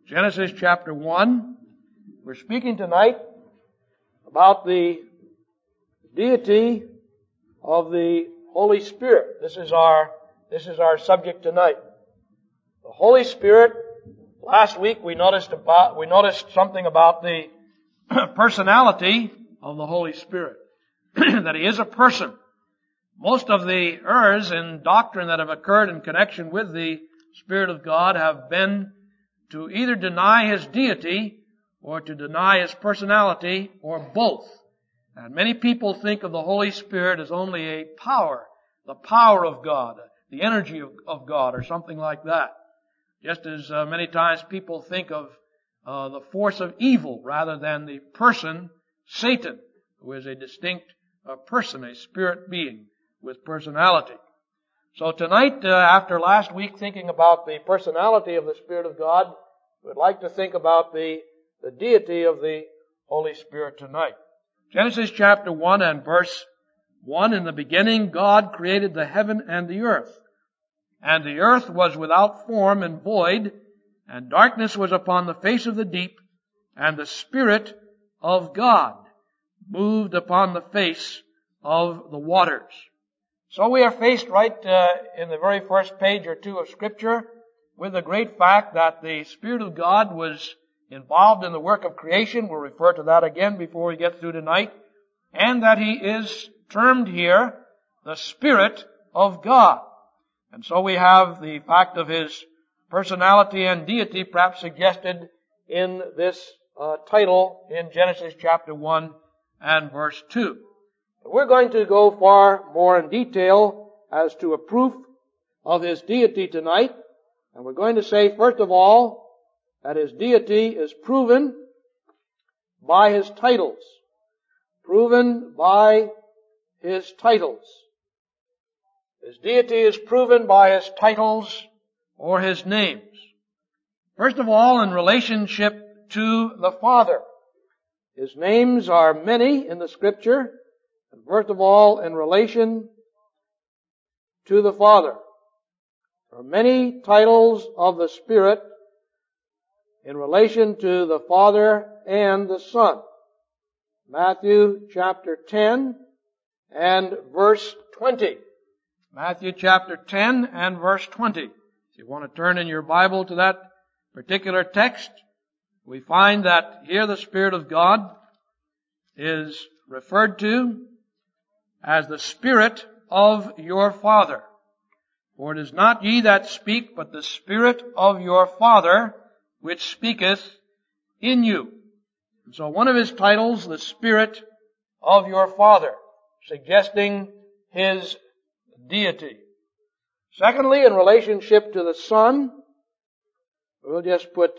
Genesis chapter 1. We're speaking tonight about the deity of the Holy Spirit. This is our subject tonight. The Holy Spirit. Last week we noticed something about the personality of the Holy Spirit. That He is a person. Most of the errors in doctrine that have occurred in connection with the Spirit of God have been to either deny His deity or to deny His personality or both. And many people think of the Holy Spirit as only a power, the power of God, the energy of God or something like that. Just as many times people think of the force of evil rather than the person, Satan, who is a distinct person, a spirit being with personality. So tonight, after last week thinking about the personality of the Spirit of God, we'd like to think about the deity of the Holy Spirit tonight. Genesis chapter 1 and verse 1, in the beginning God created the heaven and the earth. And the earth was without form and void, and darkness was upon the face of the deep, and the Spirit of God moved upon the face of the waters. So we are faced right in the very first page or two of Scripture with the great fact that the Spirit of God was involved in the work of creation. We'll refer to that again before we get through tonight. And that He is termed here the Spirit of God. And so we have the fact of His personality and deity perhaps suggested in this title in Genesis chapter 1 and verse 2. We're going to go far more in detail as to a proof of His deity tonight. And we're going to say, first of all, that His deity is proven by His titles. Proven by His titles. His deity is proven by His titles or His names. First of all, in relationship to the Father. His names are many in the Scripture. And first of all, in relation to the Father. There are many titles of the Spirit in relation to the Father and the Son. Matthew chapter 10 and verse 20. Matthew chapter 10 and verse 20. If you want to turn in your Bible to that particular text, we find that here the Spirit of God is referred to as the Spirit of your Father. For it is not ye that speak, but the Spirit of your Father, which speaketh in you. And so one of His titles, the Spirit of your Father, suggesting His deity. Secondly, in relationship to the Son, we'll just put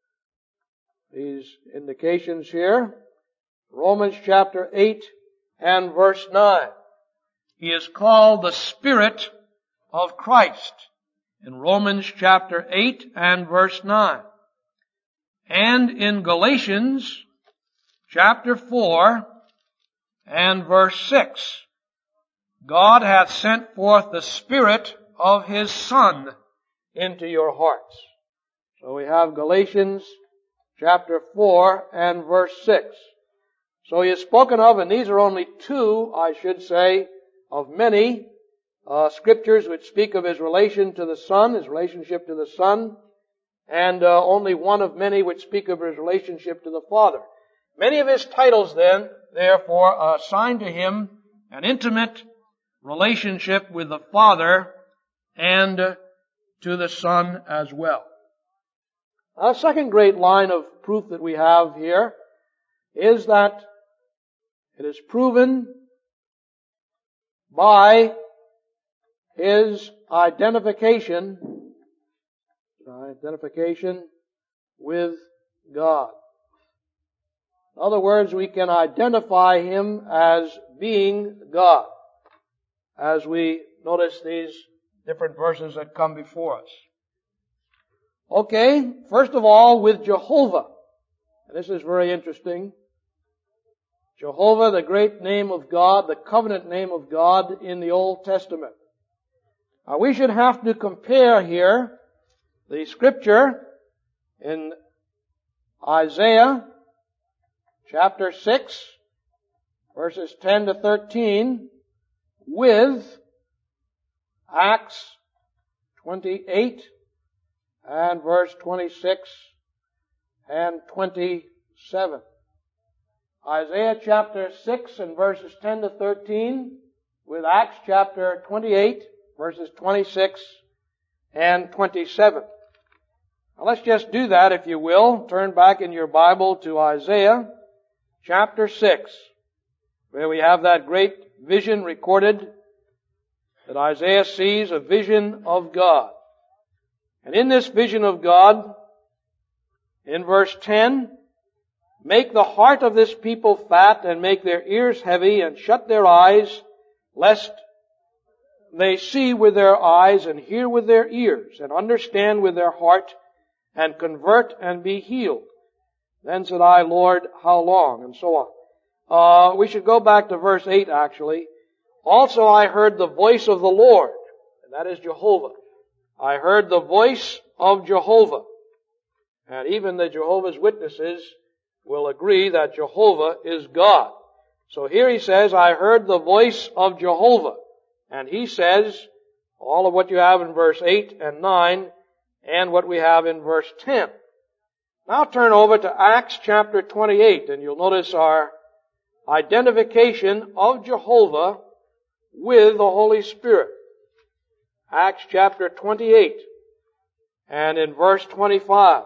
these indications here. Romans chapter 8 and verse 9. He is called the Spirit of Christ in Romans chapter 8 and verse 9. And in Galatians chapter 4 and verse 6, God hath sent forth the Spirit of His Son into your hearts. So we have Galatians chapter 4 and verse 6. So He is spoken of, and these are only two, I should say, of many scriptures which speak of His relation to the Son, His relationship to the Son, and only one of many which speak of His relationship to the Father. Many of His titles then, therefore, assign to Him an intimate relationship with the Father and to the Son as well. A second great line of proof that we have here is that it is proven by His identification with God. In other words, we can identify Him as being God, as we notice these different verses that come before us. Okay, first of all, with Jehovah. And this is very interesting. Jehovah, the great name of God, the covenant name of God in the Old Testament. We should have to compare here the Scripture in Isaiah chapter 6, verses 10 to 13, with Acts 28 and verse 26 and 27. Isaiah chapter 6 and verses 10 to 13, with Acts chapter 28, verses 26 and 27. Now let's just do that, if you will. Turn back in your Bible to Isaiah chapter 6, where we have that great vision recorded that Isaiah sees, a vision of God. And in this vision of God, in verse 10, make the heart of this people fat and make their ears heavy and shut their eyes, lest they see with their eyes and hear with their ears and understand with their heart and convert and be healed. Then said I, Lord, how long? And so on. We should go back to verse 8 actually. Also I heard the voice of the Lord, and that is Jehovah. I heard the voice of Jehovah. And even the Jehovah's Witnesses will agree that Jehovah is God. So here he says, I heard the voice of Jehovah. And he says all of what you have in verse 8 and 9 and what we have in verse 10. Now turn over to Acts chapter 28 and you'll notice our identification of Jehovah with the Holy Spirit. Acts chapter 28 and in verse 25.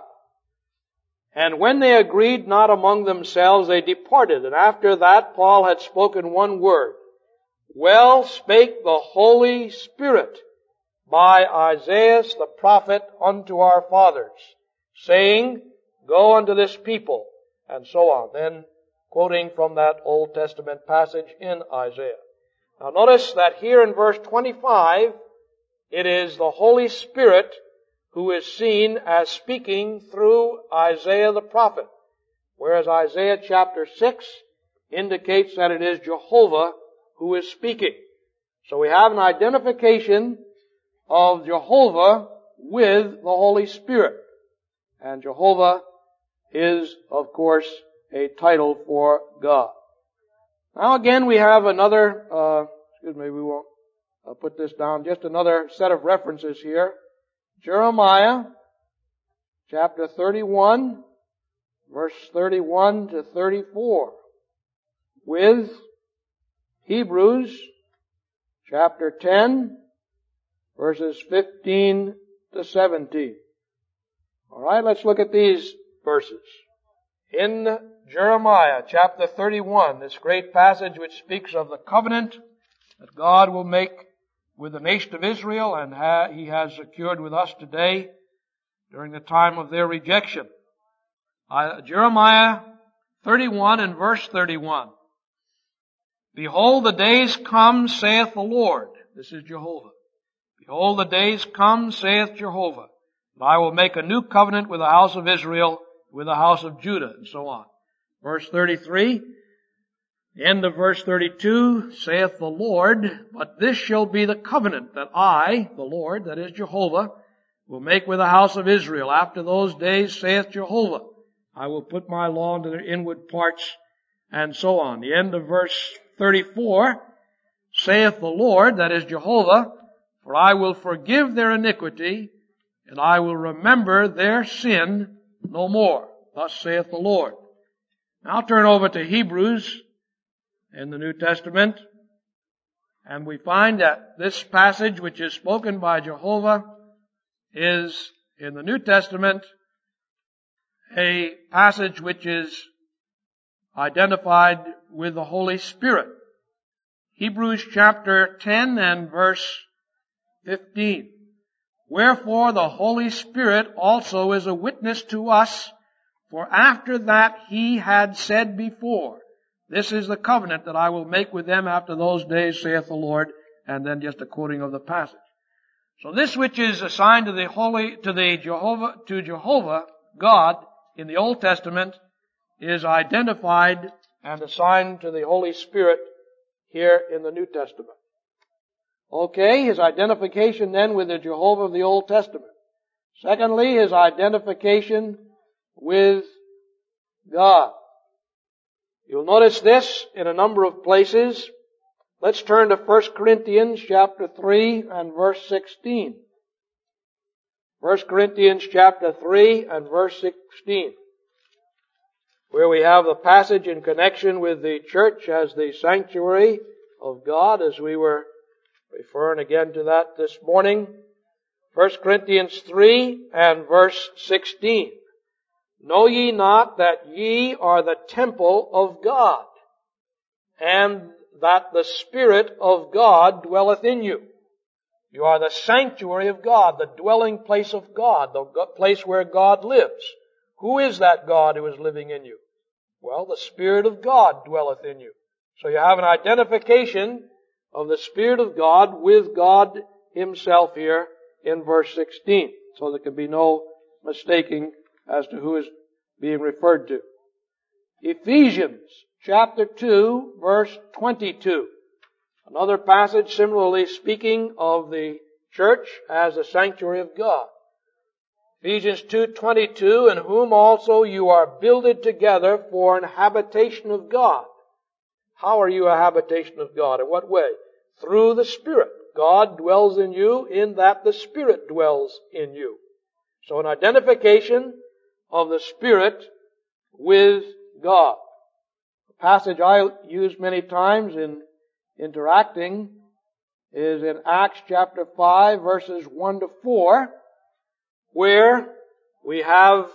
And when they agreed not among themselves, they departed. And after that, Paul had spoken one word. Well spake the Holy Spirit by Isaiah the prophet unto our fathers, saying, Go unto this people, and so on. Then quoting from that Old Testament passage in Isaiah. Now notice that here in verse 25, it is the Holy Spirit who is seen as speaking through Isaiah the prophet, whereas Isaiah chapter 6 indicates that it is Jehovah who is speaking. So we have an identification of Jehovah with the Holy Spirit. And Jehovah is, of course, a title for God. Now again we have another, we won't put this down, just another set of references here. Jeremiah chapter 31, verse 31 to 34, with Hebrews chapter 10, verses 15 to 17. All right, let's look at these verses. In Jeremiah chapter 31, this great passage which speaks of the covenant that God will make with the nation of Israel, and He has secured with us today during the time of their rejection. Jeremiah 31 and verse 31. Behold, the days come, saith the Lord. This is Jehovah. Behold, the days come, saith Jehovah, that I will make a new covenant with the house of Israel, with the house of Judah, and so on. Verse 33. End of verse 32, saith the Lord, but this shall be the covenant that I, the Lord, that is Jehovah, will make with the house of Israel. After those days, saith Jehovah, I will put my law into their inward parts, and so on. The end of verse 34, saith the Lord, that is Jehovah, for I will forgive their iniquity, and I will remember their sin no more. Thus saith the Lord. Now turn over to Hebrews in the New Testament, and we find that this passage which is spoken by Jehovah is in the New Testament a passage which is identified with the Holy Spirit. Hebrews chapter 10 and verse 15. Wherefore the Holy Spirit also is a witness to us, for after that He had said before, this is the covenant that I will make with them after those days, saith the Lord, and then just a quoting of the passage. So this which is assigned to Jehovah, God, in the Old Testament, is identified and assigned to the Holy Spirit here in the New Testament. Okay, His identification then with the Jehovah of the Old Testament. Secondly, His identification with God. You'll notice this in a number of places. Let's turn to 1 Corinthians chapter 3 and verse 16. 1 Corinthians chapter 3 and verse 16, where we have the passage in connection with the church as the sanctuary of God, as we were referring again to that this morning. 1 Corinthians 3 and verse 16. Know ye not that ye are the temple of God, and that the Spirit of God dwelleth in you? You are the sanctuary of God, the dwelling place of God, the place where God lives. Who is that God who is living in you? Well, the Spirit of God dwelleth in you. So you have an identification of the Spirit of God with God Himself here in verse 16. So there can be no mistaking as to who is being referred to. Ephesians chapter 2, verse 22. Another passage similarly speaking of the church as a sanctuary of God. Ephesians 2:22, in whom also you are builded together for an habitation of God. How are you a habitation of God? In what way? Through the Spirit. God dwells in you in that the Spirit dwells in you. So an identification of the Spirit with God. A passage I use many times in interacting is in Acts chapter 5 verses 1 to 4, where we have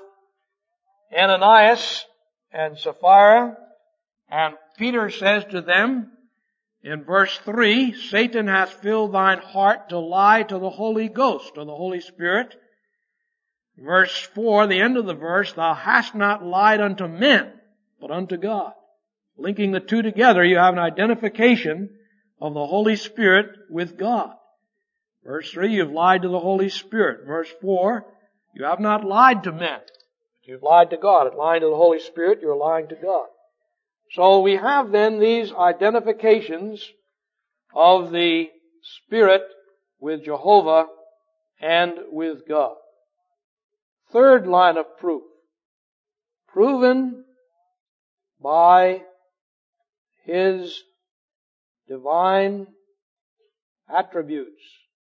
Ananias and Sapphira, and Peter says to them in verse 3, Satan hath filled thine heart to lie to the Holy Ghost, or the Holy Spirit. Verse 4, the end of the verse, thou hast not lied unto men, but unto God. Linking the two together, you have an identification of the Holy Spirit with God. Verse 3, you've lied to the Holy Spirit. Verse 4, you have not lied to men. You've lied to God. In lying to the Holy Spirit, you're lying to God. So we have then these identifications of the Spirit with Jehovah and with God. Third line of proof. Proven by His divine attributes.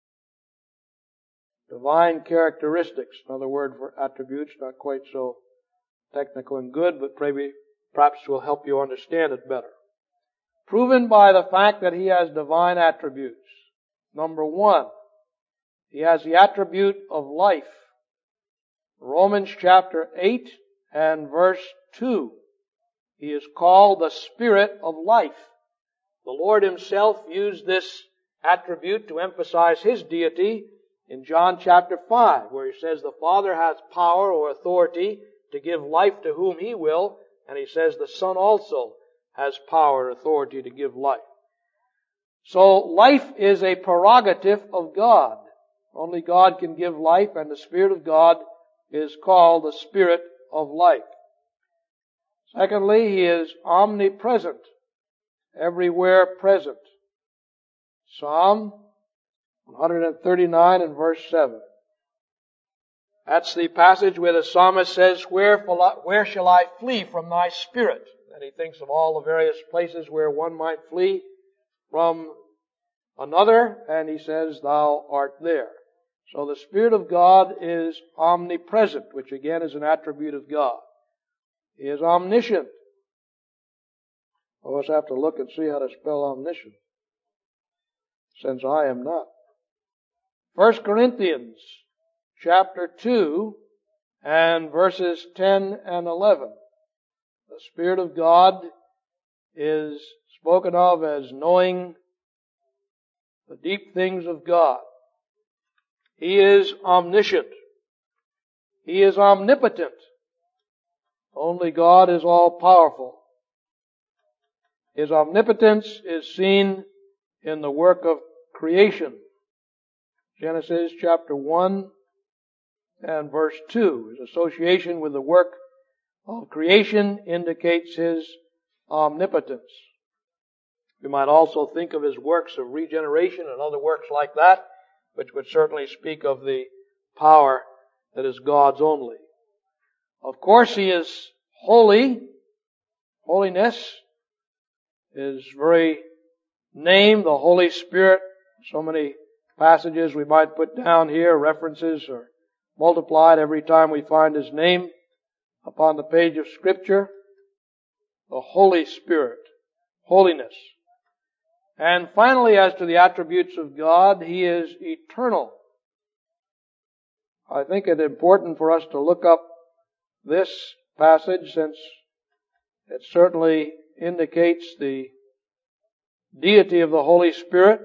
Divine characteristics. Another word for attributes, not quite so technical and good, but perhaps will help you understand it better. Proven by the fact that He has divine attributes. Number one, He has the attribute of life. Romans chapter 8 and verse 2. He is called the Spirit of life. The Lord Himself used this attribute to emphasize His deity in John chapter 5, where He says the Father has power or authority to give life to whom He will, and He says the Son also has power and authority to give life. So life is a prerogative of God. Only God can give life, and the Spirit of God is called the Spirit of life. Secondly, He is omnipresent, everywhere present. Psalm 139 and verse 7. That's the passage where the psalmist says, where shall I flee from Thy Spirit? And he thinks of all the various places where one might flee from another, and he says, Thou art there. So the Spirit of God is omnipresent, which again is an attribute of God. He is omniscient. I always have to look and see how to spell omniscient, since I am not. 1 Corinthians chapter 2 and verses 10 and 11. The Spirit of God is spoken of as knowing the deep things of God. He is omniscient. He is omnipotent. Only God is all-powerful. His omnipotence is seen in the work of creation. Genesis chapter 1 and verse 2. His association with the work of creation indicates His omnipotence. We might also think of His works of regeneration and other works like that, which would certainly speak of the power that is God's only. Of course, He is holy. Holiness, His very name, the Holy Spirit. So many passages we might put down here, references are multiplied every time we find His name upon the page of Scripture. The Holy Spirit, holiness. And finally, as to the attributes of God, He is eternal. I think it important for us to look up this passage since it certainly indicates the deity of the Holy Spirit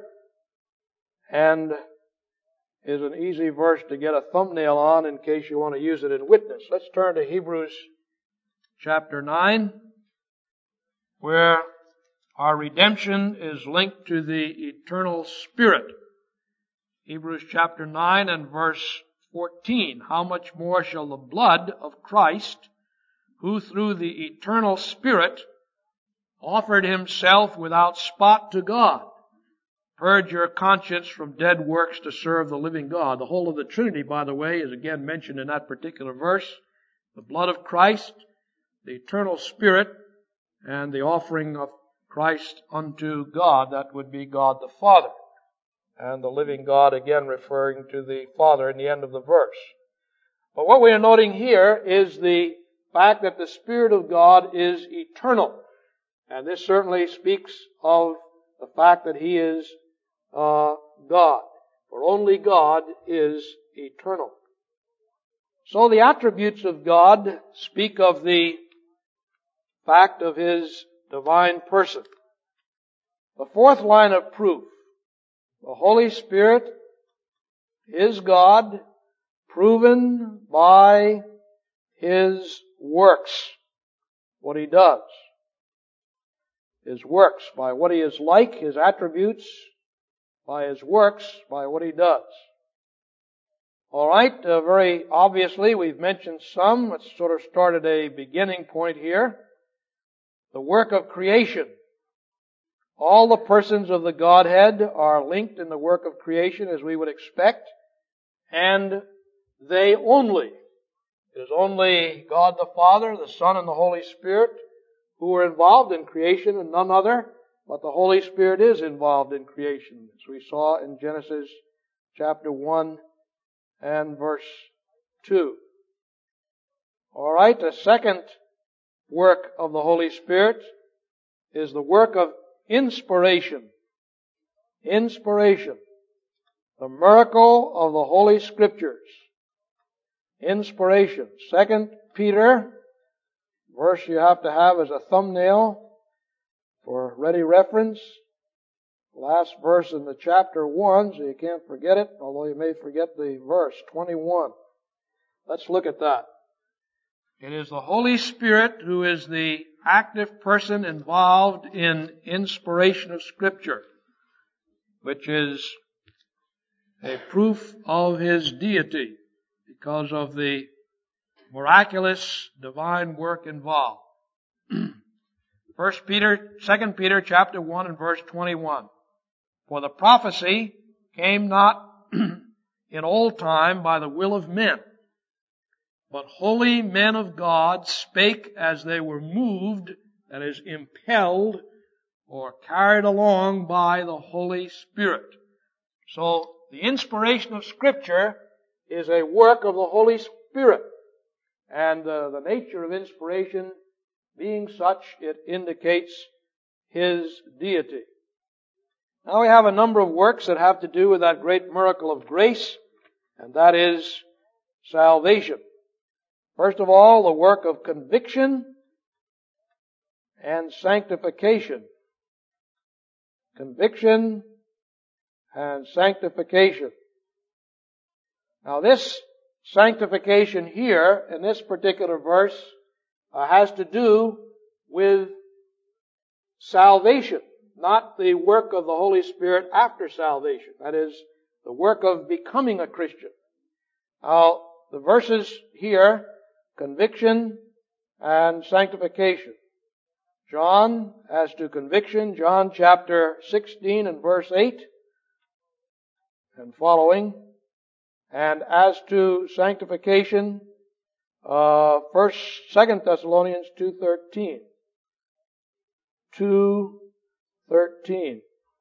and is an easy verse to get a thumbnail on in case you want to use it in witness. Let's turn to Hebrews chapter 9, where our redemption is linked to the eternal Spirit. Hebrews chapter 9 and verse 14. How much more shall the blood of Christ, who through the eternal Spirit offered Himself without spot to God, purge your conscience from dead works to serve the living God. The whole of the Trinity, by the way, is again mentioned in that particular verse. The blood of Christ, the eternal Spirit, and the offering of Christ unto God. That would be God the Father. And the living God again referring to the Father in the end of the verse. But what we are noting here is the fact that the Spirit of God is eternal. And this certainly speaks of the fact that He is God. For only God is eternal. So the attributes of God speak of the fact of His divine person. The fourth line of proof. The Holy Spirit is God, proven by His works. What He does. His works, by what He is like, His attributes, by His works, by what He does. Alright, very obviously we've mentioned some. Let's sort of start at a beginning point here. The work of creation. All the persons of the Godhead are linked in the work of creation as we would expect, and they only. It is only God the Father, the Son, and the Holy Spirit who are involved in creation and none other, but the Holy Spirit is involved in creation, as we saw in Genesis chapter 1 and verse 2. Alright, the second work of the Holy Spirit is the work of inspiration. Inspiration. The miracle of the Holy Scriptures. Inspiration. 2 Peter, verse you have to have as a thumbnail for ready reference. Last verse in the chapter 1, so you can't forget it, although you may forget the verse, 21. Let's look at that. It is the Holy Spirit who is the active person involved in inspiration of Scripture, which is a proof of His deity because of the miraculous divine work involved. 2 Peter chapter 1 and verse 21. For the prophecy came not in old time by the will of men, but holy men of God spake as they were moved, that is, impelled or carried along by the Holy Spirit. So, the inspiration of Scripture is a work of the Holy Spirit. And the nature of inspiration being such, it indicates His deity. Now we have a number of works that have to do with that great miracle of grace, and that is salvation. First of all, the work of conviction and sanctification. Conviction and sanctification. Now this sanctification here, in this particular verse, has to do with salvation, not the work of the Holy Spirit after salvation. That is, the work of becoming a Christian. Now, the verses here, conviction and sanctification. John, as to conviction, John chapter 16 and verse 8 and following. And as to sanctification, 2 Thessalonians 2:13. 2:13.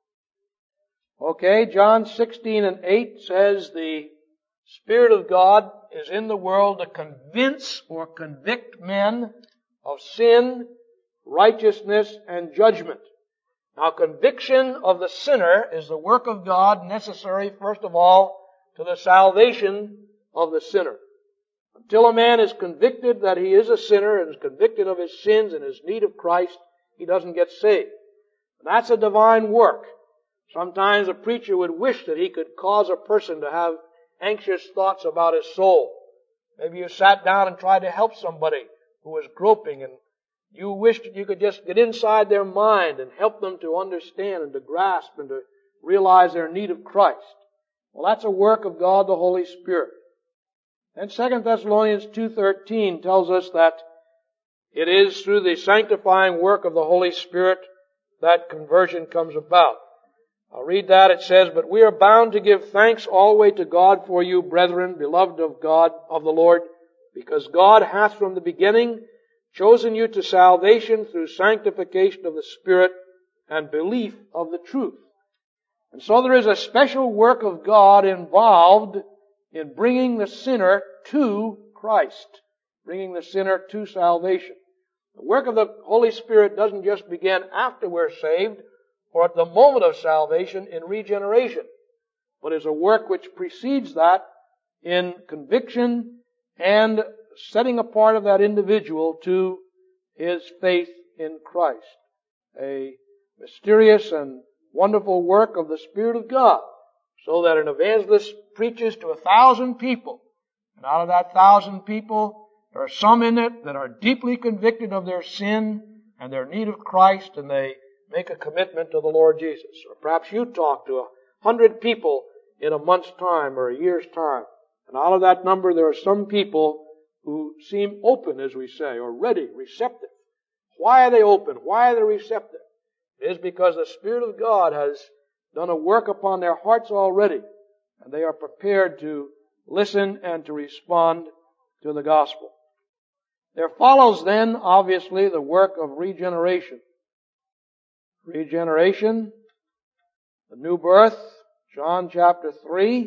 Okay, John 16:8 says the Spirit of God is in the world to convince or convict men of sin, righteousness, and judgment. Now, conviction of the sinner is the work of God necessary, first of all, to the salvation of the sinner. Until a man is convicted that he is a sinner and is convicted of his sins and his need of Christ, he doesn't get saved. And that's a divine work. Sometimes a preacher would wish that he could cause a person to have anxious thoughts about his soul. Maybe you sat down and tried to help somebody who was groping, and you wished that you could just get inside their mind and help them to understand and to grasp and to realize their need of Christ. Well, that's a work of God the Holy Spirit. And 2 Thessalonians 2:13 tells us that it is through the sanctifying work of the Holy Spirit that conversion comes about. I'll read that. It says, "But we are bound to give thanks always to God for you, brethren, beloved of God, of the Lord, because God hath from the beginning chosen you to salvation through sanctification of the Spirit and belief of the truth." And so there is a special work of God involved in bringing the sinner to Christ, bringing the sinner to salvation. The work of the Holy Spirit doesn't just begin after we're saved or at the moment of salvation in regeneration, but is a work which precedes that in conviction and setting apart of that individual to his faith in Christ. A mysterious and wonderful work of the Spirit of God, so that an evangelist preaches to 1,000 people, and out of that 1,000 people, there are some in it that are deeply convicted of their sin and their need of Christ, and they make a commitment to the Lord Jesus. Or perhaps you talk to 100 people in a month's time or a year's time, and out of that number there are some people who seem open, as we say, or ready, receptive. Why are they open? Why are they receptive? It is because the Spirit of God has done a work upon their hearts already, and they are prepared to listen and to respond to the gospel. There follows then, obviously, the work of regeneration. Regeneration, the new birth, John chapter 3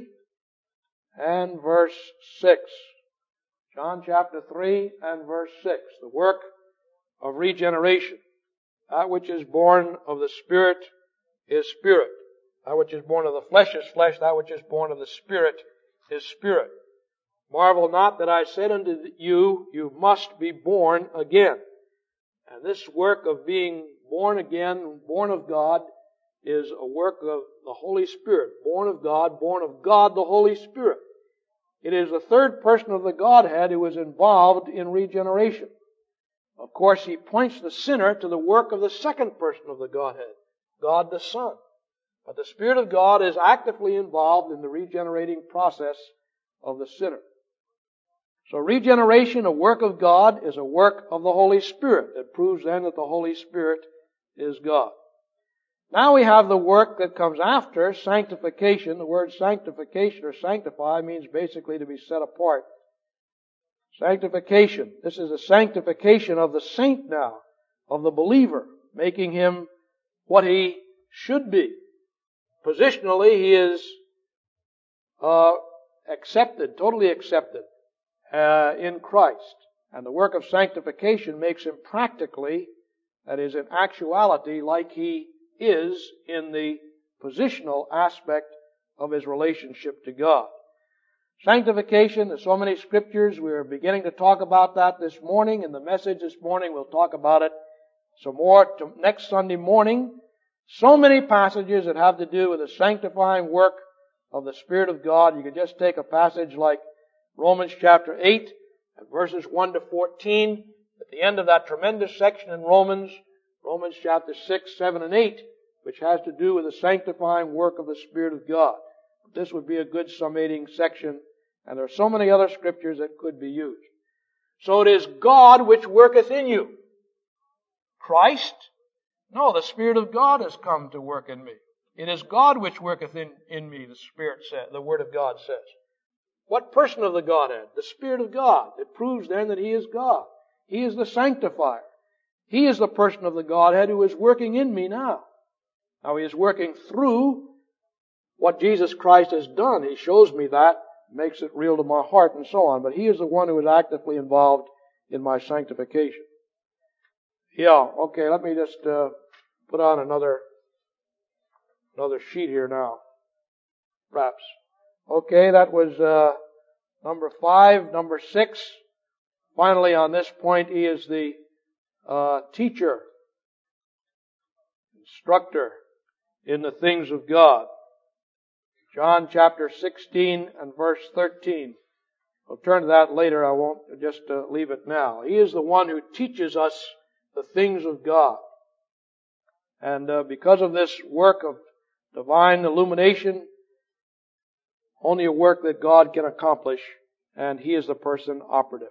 and verse 6. John chapter 3 and verse 6. The work of regeneration. That which is born of the Spirit is spirit. That which is born of the flesh is flesh. That which is born of the Spirit is spirit. Marvel not that I said unto you, you must be born again. And this work of being born again, born of God, is a work of the Holy Spirit. Born of God the Holy Spirit. It is the third person of the Godhead who is involved in regeneration. Of course, he points the sinner to the work of the second person of the Godhead, God the Son. But the Spirit of God is actively involved in the regenerating process of the sinner. So regeneration, a work of God, is a work of the Holy Spirit. It proves then that the Holy Spirit is God. Now we have the work that comes after sanctification. The word sanctification or sanctify means basically to be set apart. Sanctification. This is a sanctification of the saint now, of the believer, making him what he should be. Positionally, he is accepted, totally accepted in Christ. And the work of sanctification makes him practically, that is in actuality, like he is in the positional aspect of his relationship to God. Sanctification, there's so many scriptures. We're beginning to talk about that this morning. In the message this morning, we'll talk about it some more next Sunday morning. So many passages that have to do with the sanctifying work of the Spirit of God. You could just take a passage like Romans chapter 8 and verses 1 to 14. At the end of that tremendous section in Romans chapter 6, 7, and 8, which has to do with the sanctifying work of the Spirit of God. This would be a good summating section, and there are so many other scriptures that could be used. So it is God which worketh in you. Christ? No, the Spirit of God has come to work in me. It is God which worketh in me, the Spirit says, the Word of God says. What person of the Godhead? The Spirit of God. It proves then that He is God. He is the sanctifier. He is the person of the Godhead who is working in me now. Now He is working through what Jesus Christ has done. He shows me that, makes it real to my heart and so on. But He is the one who is actively involved in my sanctification. Yeah, okay, let me just put on another sheet here now. Perhaps. Okay, that was number 5. Number 6. Finally, on this point, He is the teacher, instructor in the things of God. John chapter 16 and verse 13. I'll turn to that later. I won't just leave it now. He is the one who teaches us the things of God. And because of this work of divine illumination, only a work that God can accomplish, and He is the person operative.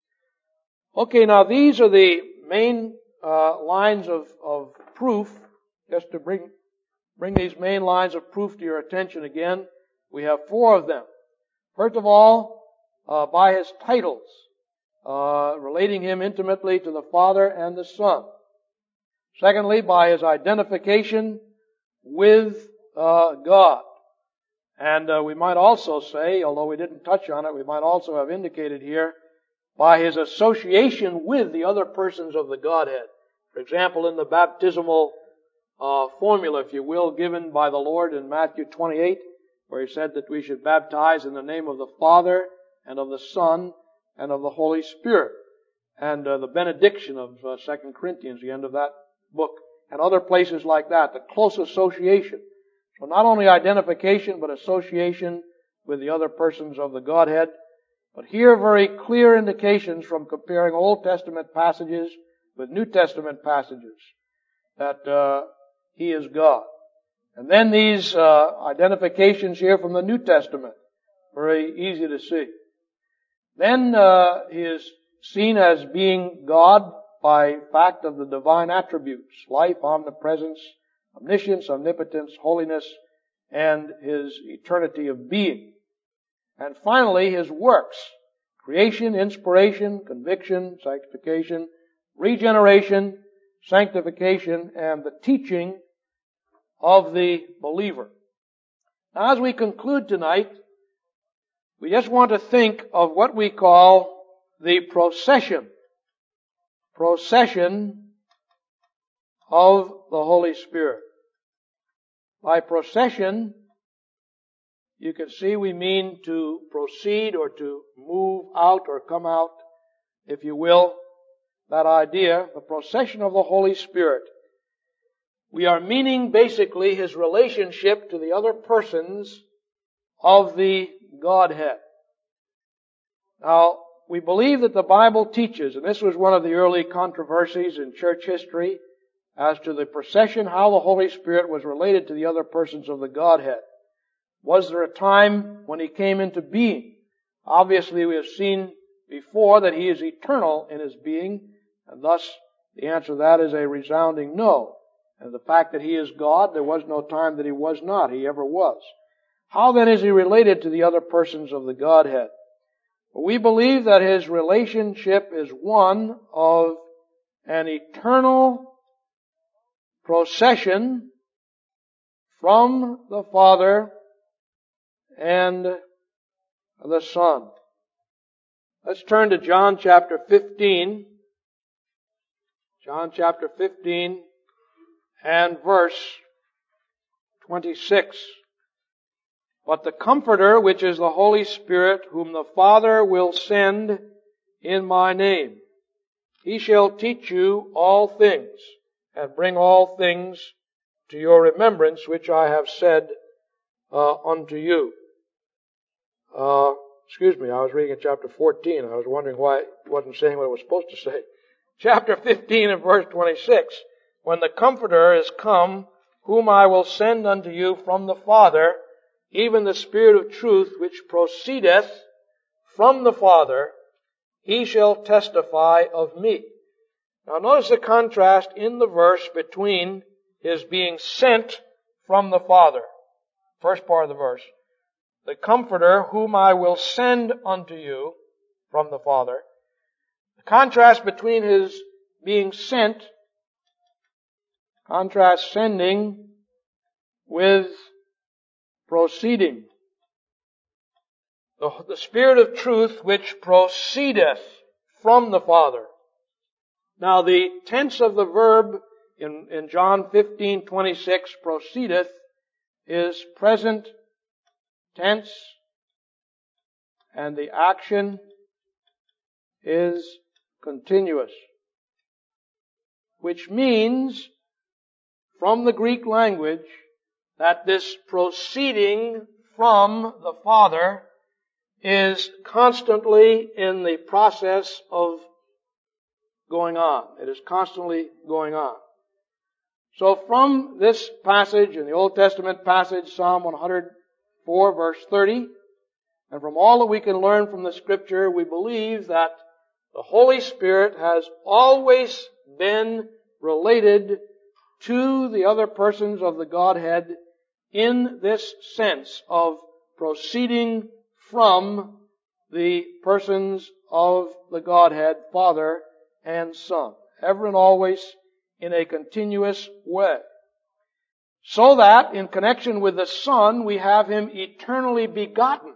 Okay, now these are the main lines of proof. Just to bring these main lines of proof to your attention again, we have 4 of them. First of all, by His titles, relating Him intimately to the Father and the Son. Secondly, by His identification with God. And we might also say, although we didn't touch on it, we might also have indicated here, by His association with the other persons of the Godhead. For example, in the baptismal formula, if you will, given by the Lord in Matthew 28, where He said that we should baptize in the name of the Father and of the Son and of the Holy Spirit. And the benediction of 2 Corinthians, the end of that book, and other places like that, the close association. So not only identification, but association with the other persons of the Godhead. But here very clear indications from comparing Old Testament passages with New Testament passages that He is God. And then these identifications here from the New Testament, very easy to see. Then He is seen as being God by fact of the divine attributes: life, omnipresence, omniscience, omnipotence, holiness, and His eternity of being. And finally, His works: creation, inspiration, conviction, sanctification, regeneration, sanctification, and the teaching of the believer. Now, as we conclude tonight, we just want to think of what we call the procession of the Holy Spirit. By procession, you can see we mean to proceed or to move out or come out, if you will. That idea, the procession of the Holy Spirit. We are meaning basically His relationship to the other persons of the Godhead. Now, we believe that the Bible teaches, and this was one of the early controversies in church history, as to the procession, how the Holy Spirit was related to the other persons of the Godhead. Was there a time when He came into being? Obviously, we have seen before that He is eternal in His being, and thus the answer to that is a resounding no. And the fact that He is God, there was no time that He was not. He ever was. How then is He related to the other persons of the Godhead? We believe that His relationship is one of an eternal procession from the Father and the Son. Let's turn to John chapter 15. John chapter 15 and verse 26. But the Comforter, which is the Holy Spirit, whom the Father will send in my name, He shall teach you all things, and bring all things to your remembrance, which I have said unto you. Excuse me, I was reading in chapter 14. I was wondering why it wasn't saying what it was supposed to say. Chapter 15 and verse 26. When the Comforter is come, whom I will send unto you from the Father, even the Spirit of truth, which proceedeth from the Father, He shall testify of me. Now notice the contrast in the verse between His being sent from the Father, first part of the verse, the Comforter whom I will send unto you from the Father. The contrast between His being sent, contrast sending with proceeding. The Spirit of truth which proceedeth from the Father. Now the tense of the verb in John 15:26, proceedeth, is present tense, and the action is continuous. Which means, from the Greek language, that this proceeding from the Father is constantly in the process of going on. It is constantly going on. So from this passage, in the Old Testament passage, Psalm 104 verse 30, and from all that we can learn from the Scripture, we believe that the Holy Spirit has always been related to the other persons of the Godhead in this sense of proceeding from the persons of the Godhead, Father and Son, ever and always in a continuous way. So that, in connection with the Son, we have Him eternally begotten.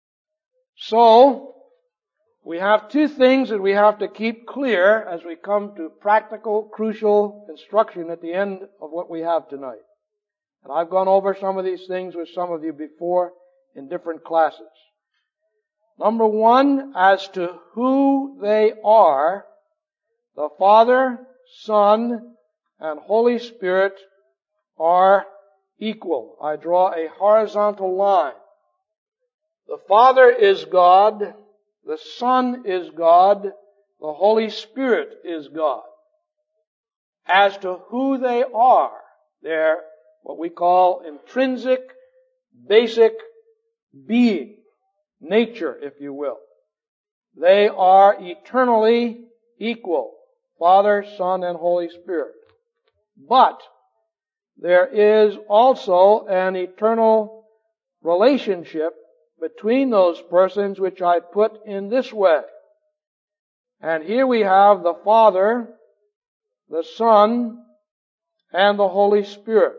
So, we have two things that we have to keep clear as we come to practical, crucial instruction at the end of what we have tonight. And I've gone over some of these things with some of you before in different classes. Number one, as to who they are, the Father, Son, and Holy Spirit are equal. I draw a horizontal line. The Father is God, the Son is God, the Holy Spirit is God. As to who they are, they're what we call intrinsic, basic being, nature, if you will. They are eternally equal, Father, Son, and Holy Spirit. But there is also an eternal relationship between those persons which I put in this way. And here we have the Father, the Son, and the Holy Spirit.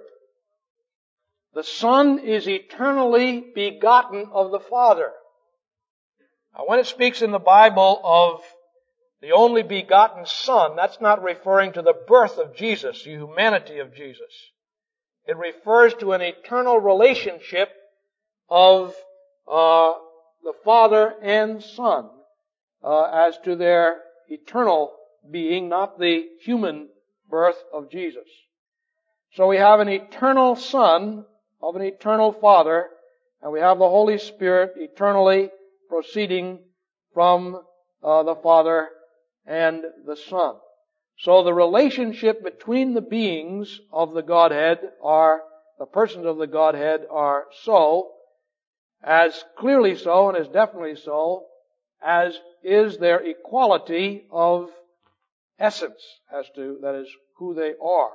The Son is eternally begotten of the Father. Now, when it speaks in the Bible of the only begotten Son, that's not referring to the birth of Jesus, the humanity of Jesus. It refers to an eternal relationship of the Father and Son as to their eternal being, not the human birth of Jesus. So we have an eternal Son of an eternal Father, and we have the Holy Spirit eternally proceeding from the Father and the Son. So the relationship between the beings of the Godhead the persons of the Godhead are so, as clearly so and as definitely so, as is their equality of essence, that is, who they are.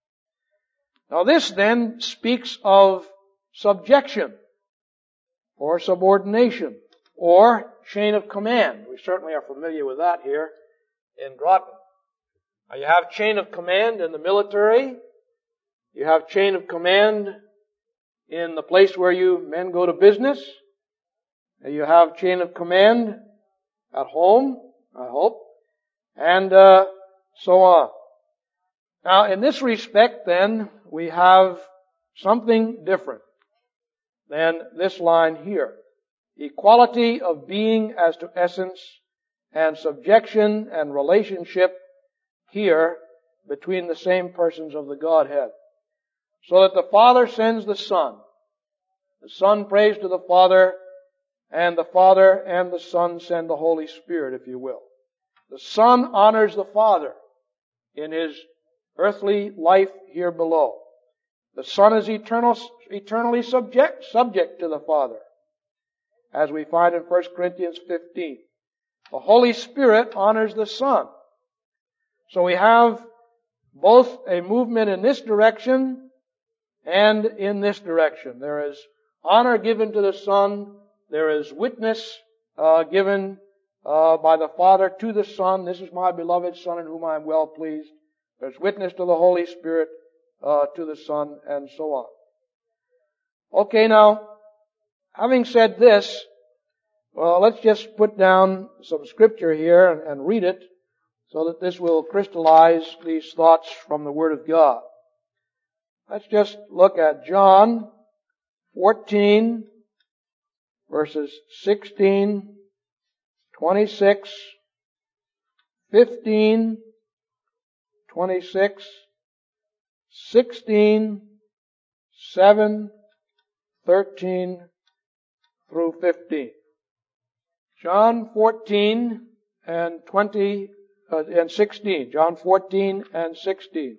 Now this then speaks of subjection, or subordination, or chain of command. We certainly are familiar with that here in Groton. Now you have chain of command in the military. You have chain of command in the place where you men go to business. You have chain of command at home, I hope, and so on. Now in this respect then, we have something different than this line here. Equality of being as to essence and subjection and relationship here between the same persons of the Godhead. So that the Father sends the Son prays to the Father and the Son send the Holy Spirit, if you will. The Son honors the Father in His earthly life here below. The Son is eternally subject to the Father, as we find in 1 Corinthians 15. The Holy Spirit honors the Son. So we have both a movement in this direction and in this direction. There is honor given to the Son. There is witness given by the Father to the Son. This is my beloved Son in whom I am well pleased. There's witness to the Holy Spirit to the Son, and so on. Okay, now, having said this, well, let's just put down some scripture here and read it so that this will crystallize these thoughts from the Word of God. Let's just look at John 14, verses 16, 26, 15, 26, 16, 7, 13 through 15. John 14 and 16. John 14 and 16.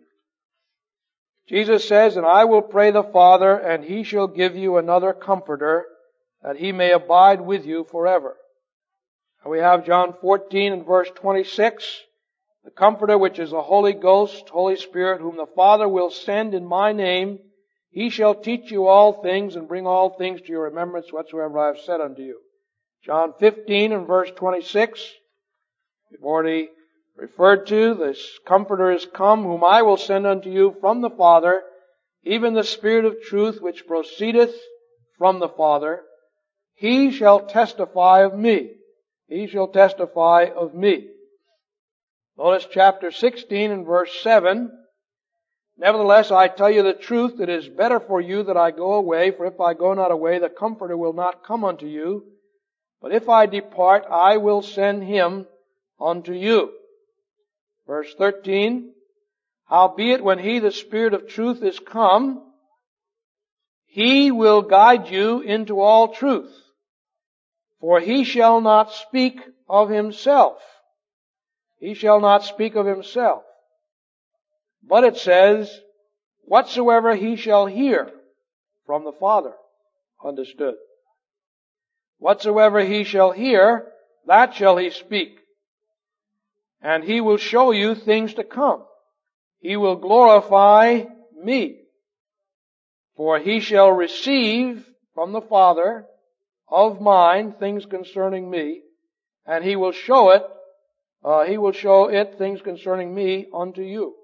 Jesus says, "And I will pray the Father, and He shall give you another Comforter, that He may abide with you forever." And we have John 14 and verse 26. "The Comforter, which is the Holy Ghost, Holy Spirit, whom the Father will send in my name, He shall teach you all things, and bring all things to your remembrance whatsoever I have said unto you." John 15 and verse 26. We've already referred to, "This Comforter is come, whom I will send unto you from the Father, even the Spirit of truth, which proceedeth from the Father. He shall testify of me." He shall testify of me. Notice chapter 16 and verse 7. "Nevertheless, I tell you the truth, it is better for you that I go away, for if I go not away, the Comforter will not come unto you. But if I depart, I will send Him unto you." Verse 13. "Howbeit, when He, the Spirit of truth, is come, He will guide you into all truth. For He shall not speak of Himself." He shall not speak of Himself. But it says, "whatsoever He shall hear from the Father." Understood. "Whatsoever He shall hear, that shall He speak. And He will show you things to come. He will glorify me. For He shall receive from the Father of mine things concerning me, and He will show it, things concerning me unto you.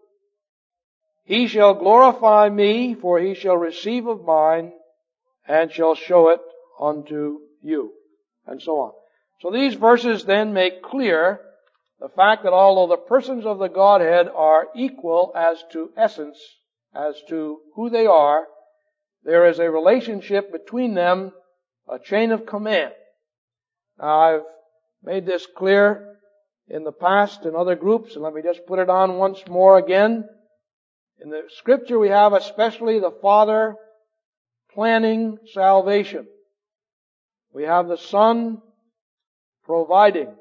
He shall glorify me, for He shall receive of mine, and shall show it unto you." And so on. So these verses then make clear the fact that although the persons of the Godhead are equal as to essence, as to who they are, there is a relationship between them, a chain of command. Now, I've made this clear in the past in other groups, and let me just put it on once more again. In the Scripture we have especially the Father planning salvation. We have the Son providing.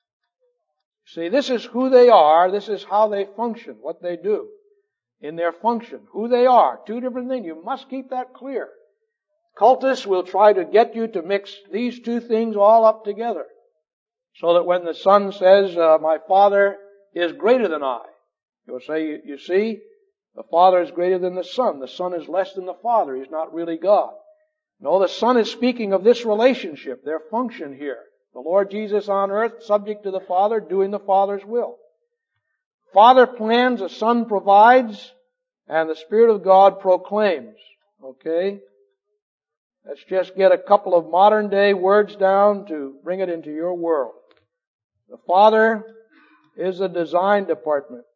See, this is who they are, this is how they function, what they do in their function, who they are. Two different things. You must keep that clear. Cultists will try to get you to mix these two things all up together, so that when the Son says, "My Father is greater than I," you'll say, "You see, the Father is greater than the Son. The Son is less than the Father. He's not really God." No, the Son is speaking of this relationship, their function here. The Lord Jesus on earth, subject to the Father, doing the Father's will. Father plans, the Son provides, and the Spirit of God proclaims. Okay? Let's just get a couple of modern day words down to bring it into your world. The Father is a design department.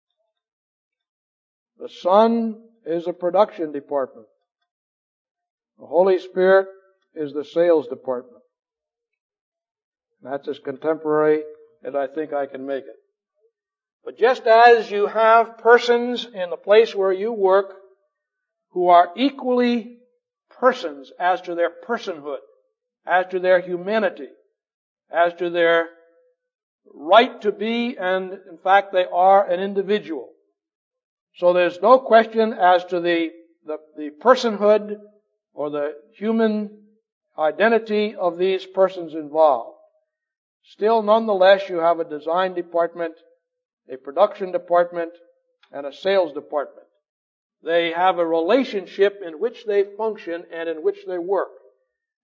The Son is a production department. The Holy Spirit is the sales department. That's as contemporary as I think I can make it. But just as you have persons in the place where you work who are equally persons as to their personhood, as to their humanity, as to their right to be, and in fact they are an individual. So there's no question as to the personhood or the human identity of these persons involved. Still, nonetheless, you have a design department, a production department, and a sales department. They have a relationship in which they function and in which they work.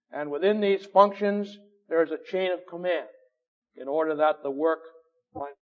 And within these functions, there is a chain of command in order that the work might